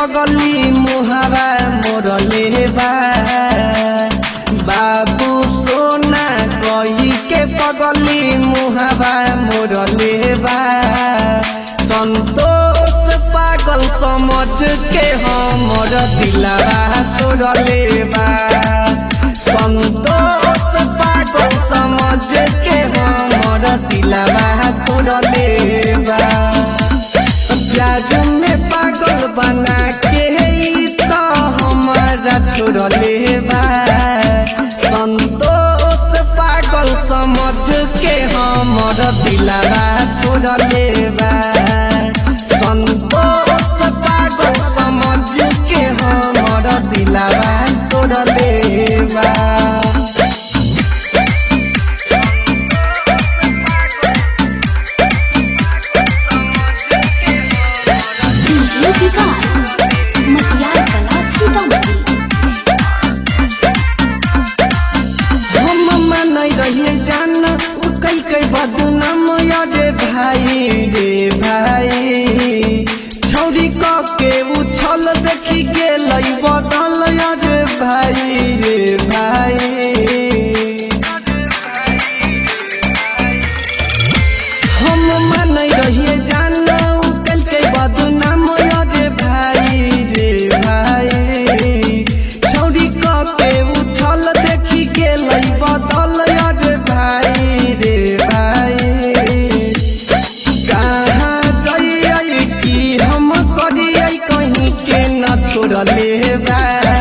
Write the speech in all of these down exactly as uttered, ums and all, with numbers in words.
पगली मुहावा मोरले बा बाबू सोना कही के पगली मुहावा मोरले बा संतोष पागल समझ के हमर दिलवा तोड़ले बा संतोष पागल समझ के हमर दिलवा तोड़ले बा प्यार में पागल बना के तो हमारा छोड़ले बा संतोष पागल समझ के हमर दिलवा तोड़ले बा संतोष पागल समझ के हमर दिलवा तोड़ले बा बदनाम रे भाई रे भाई छौरी के उछल देखी गेल बदल रे भाई रे भाई हम मान रहिए जान कल के बदनाम रे भाई रे भाई छौरी के उछल देखी गेल बदल रे भाई रे छोड़ले बा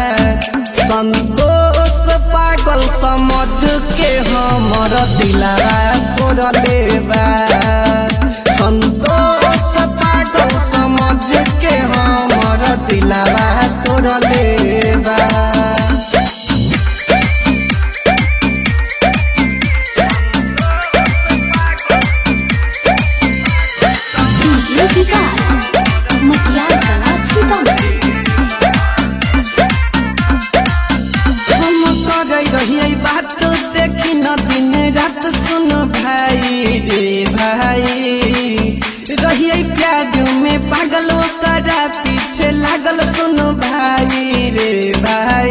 संतोष पागल समझ के हमर दिलवा तोड़ले बा संतोष पागल समझ के हमर दिलवा तोड़ले बा बात देखी न दिन रात सुन भाई रे भाई रहिए प्यार में पागल करा पीछे लागल सुन भाई रे भाई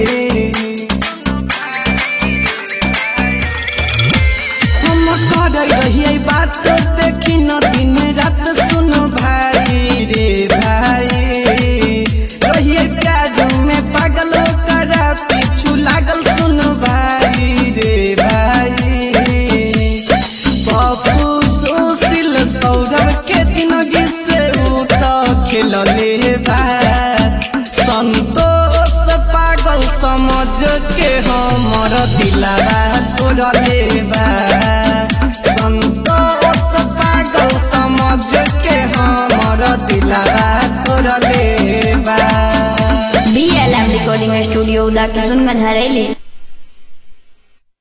हम कर रहिए बात देखी न दिन रात सुन भाई रे भाई रहिए प्यार में पागल करा पीछू लागल सुन भाई रे भाई बापू सुशील सौरभ के जिंदगी से उठ खेलले बा संतोष पागल समझ के हमर दिलवा तोड़ले बा संतोष पागल समझ के हमर दिलवा तोड़ले बा B L M recording studio उदा के सुन में धरेली।